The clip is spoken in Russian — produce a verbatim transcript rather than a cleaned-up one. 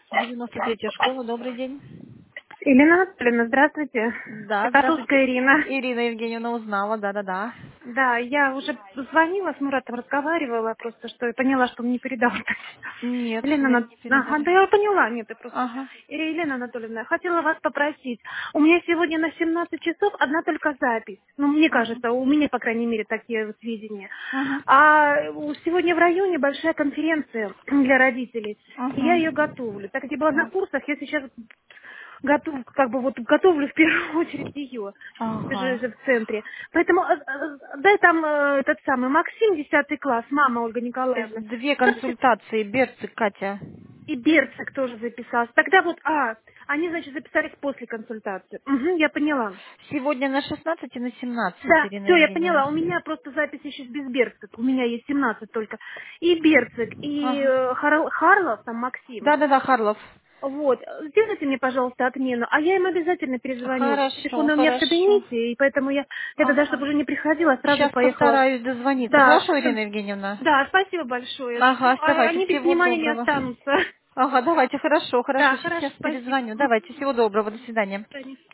девяносто третья школа, добрый день. Ирина Анатольевна, здравствуйте. Да, Это здравствуйте. русская Ирина. Ирина Евгеньевна узнала, да-да-да. Да, я уже звонила с Муратом, разговаривала, просто что я поняла, что он не передал. Нет, Елена нет, Анатольевна, не ага, передали. да я поняла, нет, я просто... Ага. Ири- Елена Анатольевна, я хотела вас попросить. У меня сегодня на семнадцать часов одна только запись. Ну, мне Ага. кажется, у меня, по крайней мере, такие вот сведения. Ага. А у- сегодня в районе большая конференция для родителей. И я Ага. ее готовлю. Так как я была на А- курсах, я сейчас готов, как бы вот готовлю в первую очередь ее же, Ага. же в центре. Поэтому э, э, дай там э, этот самый Максим, десятый класс, мама Ольга Э, Николаевна. Две Запись. консультации, Берцик, Катя. И Берцик тоже записался. Тогда вот, а, они, значит, записались после консультации. Угу, я поняла. Сегодня на шестнадцать и на семнадцать, Да, Ирина все, я Евгеньевна. поняла. У меня просто запись еще без Берцик. У меня есть семнадцать только. И Берцик, и Ага. э, Харл- Харлов, там Максим. Да-да-да, Харлов. Вот, сделайте мне, пожалуйста, отмену, а я им обязательно перезвоню. Хорошо, Телефон у меня в хорошо. кабинете, и поэтому я, я тогда, Ага. чтобы уже не приходила, сразу Сейчас поехала. постараюсь дозвониться. Да, Хорошо, Ирина Евгеньевна? да, спасибо большое. Ага, Ну, а оставайтесь. они без Всего внимания не доброго. останутся. Ага, давайте, хорошо, хорошо. Да, хорошо, Сейчас спасибо. перезвоню. Мгм. Давайте, всего доброго. До свидания. До свидания.